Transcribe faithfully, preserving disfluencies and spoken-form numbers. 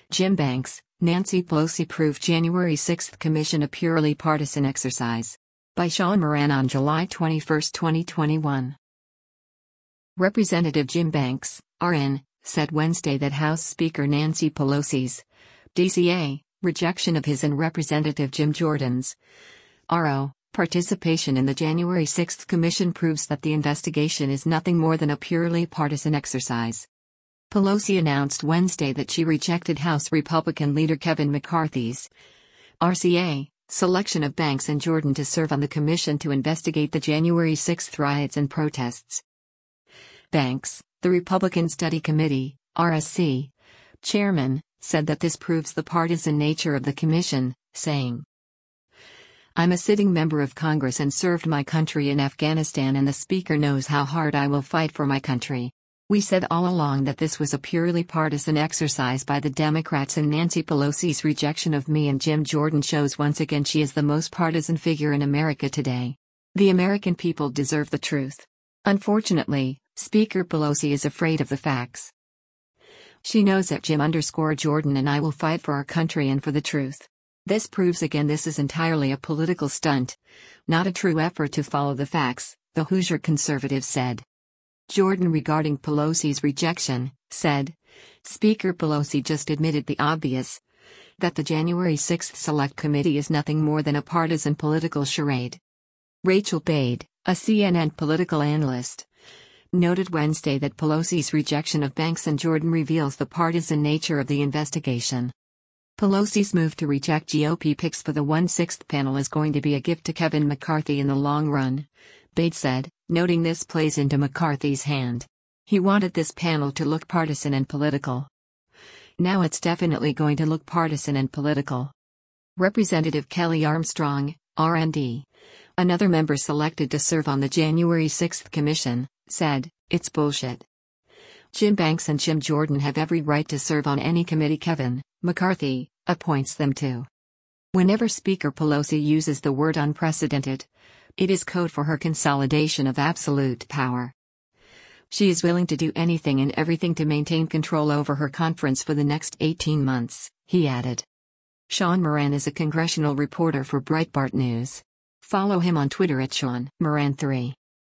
Jim Banks, Nancy Pelosi proved January sixth Commission a purely partisan exercise. By Sean Moran on July twenty-first, twenty twenty-one. Representative Jim Banks, R N, said Wednesday that House Speaker Nancy Pelosi's D C A rejection of his and Representative Jim Jordan's R O participation in the January sixth Commission proves that the investigation is nothing more than a purely partisan exercise. Pelosi announced Wednesday that she rejected House Republican leader Kevin McCarthy's R C A selection of Banks and Jordan to serve on the commission to investigate the January sixth riots and protests. Banks, the Republican Study Committee, R S C, chairman, said that this proves the partisan nature of the commission, saying, "I'm a sitting member of Congress and served my country in Afghanistan, and the Speaker knows how hard I will fight for my country. We said all along that this was a purely partisan exercise by the Democrats, and Nancy Pelosi's rejection of me and Jim Jordan shows once again she is the most partisan figure in America today. The American people deserve the truth. Unfortunately, Speaker Pelosi is afraid of the facts. She knows that Jim underscore Jordan and I will fight for our country and for the truth. This proves again this is entirely a political stunt, not a true effort to follow the facts," the Hoosier conservative said. Jordan, regarding Pelosi's rejection, said, "Speaker Pelosi just admitted the obvious, that the January sixth Select Committee is nothing more than a partisan political charade." Rachel Bade, a C N N political analyst, noted Wednesday that Pelosi's rejection of Banks and Jordan reveals the partisan nature of the investigation. Pelosi's move to reject G O P picks for the one sixth panel is going to be a gift to Kevin McCarthy in the long run, Bade said, noting this plays into McCarthy's hand. He wanted this panel to look partisan and political. Now it's definitely going to look partisan and political. Representative Kelly Armstrong, R and D, another member selected to serve on the January sixth Commission, said, "It's bullshit. Jim Banks and Jim Jordan have every right to serve on any committee Kevin McCarthy appoints them to." Whenever Speaker Pelosi uses the word unprecedented, it is code for her consolidation of absolute power. She is willing to do anything and everything to maintain control over her conference for the next eighteen months, he added. Sean Moran is a congressional reporter for Breitbart News. Follow him on Twitter at Sean Moran three.